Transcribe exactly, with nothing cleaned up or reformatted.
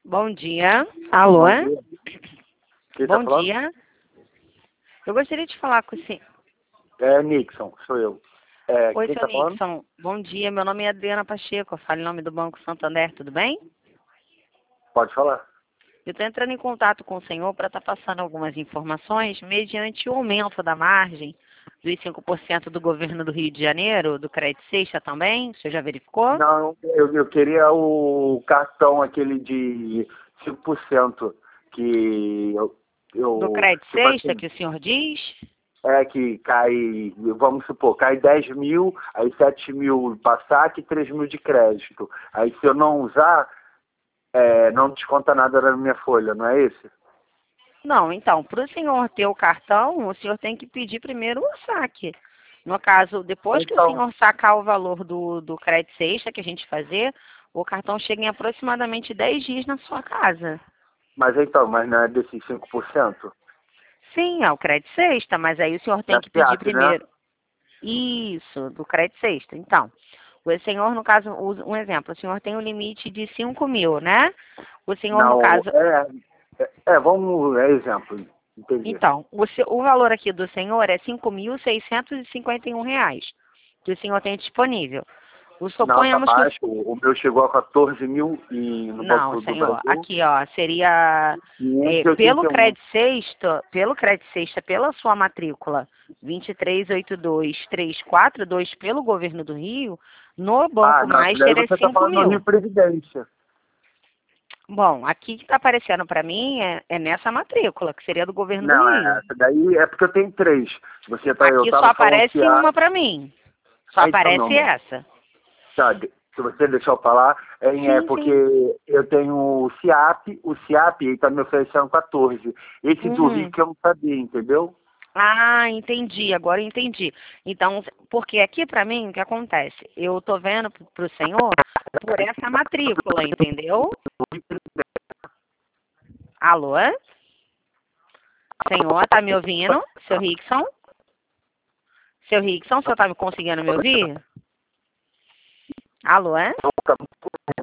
Bom dia. Alô? Bom dia. Quem tá Bom falando? dia. Eu gostaria de falar com o senhor. É Nixon, sou eu. É, Oi, quem seu tá falando? Nixon. Bom dia. Meu nome é Adriana Pacheco. Eu falo em nome do Banco Santander. Tudo bem? Pode falar. Eu estou entrando em contato com o senhor para estar passando algumas informações mediante o aumento da margem dos cinco por cento do governo do Rio de Janeiro, do Crédito Sexta também. O senhor já verificou? Não, eu, eu queria o cartão aquele de cinco por cento que eu, Do eu Crédito tipo Sexta, assim, que o senhor diz? é que cai, vamos supor, cai dez mil, aí sete mil para saque e três mil de crédito. Aí se eu não usar, é, não desconta nada na minha folha, não é esse? Não, então, para o senhor ter o cartão, o senhor tem que pedir primeiro o saque. No caso, depois que o Então, senhor sacar o valor do, do crédito sexta que a gente fazer, o cartão chega em aproximadamente dez dias na sua casa. mas então, mas não é desses cinco por cento? Sim, é o crédito sexta, mas aí o senhor tem Da que pedir FIAC, né? primeiro. Isso, do crédito sexta. Então, o senhor, no caso, usa um exemplo, o senhor tem um limite de cinco mil, né? O senhor, no Não, caso, é, é, é, vamos, é exemplo, entendi. então, o, seu- o valor aqui do senhor é cinco mil seiscentos e cinquenta e um reais, que o senhor tem disponível. O Não, tá suponhamos que o, baixo, o meu chegou a quatorze mil e no não, Banco do senhor, Brasil, aqui, ó, seria é, pelo quinhentos e oitenta e um. crédito sexta, pelo crédito sexta, pela sua matrícula vinte e três oito dois três quatro dois pelo governo do Rio, no Ah, Banco não, isso daí Master é você tá cinco falando no Rio mil. Previdência. Bom, aqui que está aparecendo para mim é, é nessa matrícula, que seria do governo do Não, é, Rio. essa daí é porque eu tenho três. Você tá, eu Aqui só tava falando que aparece a... uma para mim. Só É, então, meu aparece amor, essa. tá, de- se você deixar eu falar, é, é Sim, porque sim. eu tenho o CIAP, o CIAP ele tá me oferecendo quatorze. Esse do Rio Uhum. que eu não sabia, entendeu? Ah, entendi, agora eu entendi. Então, porque aqui para mim, o que acontece? Eu tô vendo para o senhor por essa matrícula, entendeu? Alô? Senhor, tá me ouvindo? Seu Rickson? Seu Rickson, o senhor tá me conseguindo me ouvir? Alô?